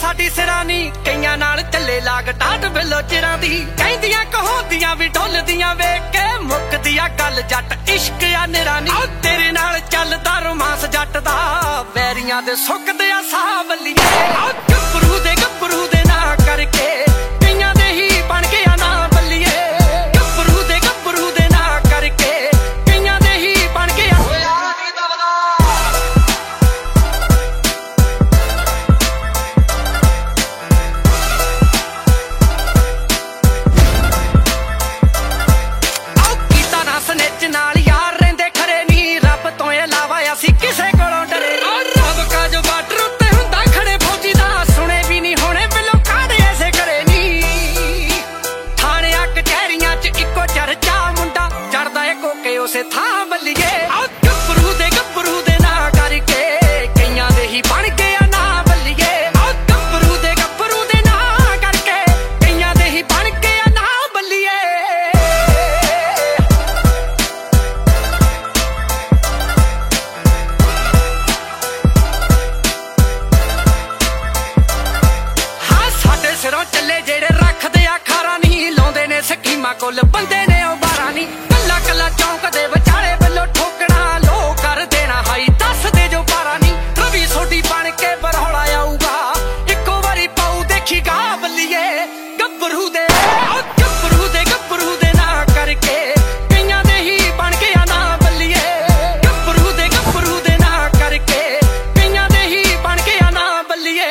साडी सिरानी कईयां नाल चले लाग टाट बिलो चिरां दी कहंदियां कहोंदियां भी ढोलदियां वेख के मुकदी आ गल जट इश्क आ निरानी तेरे नाल चलदा रोमांस जट दा वैरियां दे सुकदे आ साह बल्लिए गब्बरू दे ना करके कईयां दे ही बन गया ना बल्लिए गब्बरू दे ना करके कईयां दे ही बन गया सनेच नाल यार रहिंदे खरे नी रब तो इलावा असीं किसे कोलों डरे रब का जो बार्डर उत्ते हुंदा खड़े फौजी दा सुने भी नहीं होने बिलो काढ़े ऐसे करे नी थाणियां कचहरियां च इक्को चर्चा मुंडा चढ़दा ए कोके उसे थां बल्लिए गब्बरू दे ना करके कईयां दे ही बन गया ना बल्लिए गब्बरू दे ना करके कईयां दे ही बन गया ना बल्लिए सिरों चले जेड़े रखदे आ खारा नहीं लाउंदे ने स्कीमां कुल बंदे ने ओ बारा नहीं कल्ला कल्ला चौंक दे विचाले बल्लो ठोकना लो कर देना हाई दस दे जो पारा नहीं रवि सोडी बन के बरहौला आऊगा इक्को वारी पाऊ देखी गा बल्लिए गब्बरू दे ना करके कईयां दे ही बन गया ना बल्लिए गब्बरू दे ना करके कईयां दे ही बन गया ना बल्लिए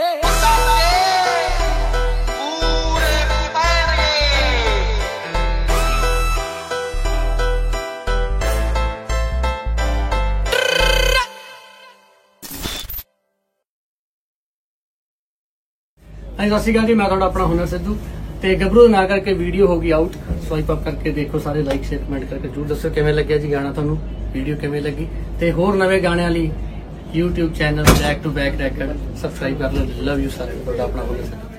सत श्री अकाल जी, मैं अपना हुनर सिद्धू ते गब्बरू ना करके वीडियो होगी आउट। स्वाइप अप करके देखो सारे, लाइक शेयर कमेंट करके जरूर दसो किवें लग्गिया जी गाना, तुहानूं वीडियो किवें लगी ते होर नवे गाणियां लई YouTube channel back to back रैकड सबसक्राइब कर लो। लव यू सारे, अपना हुनर सिद्धू।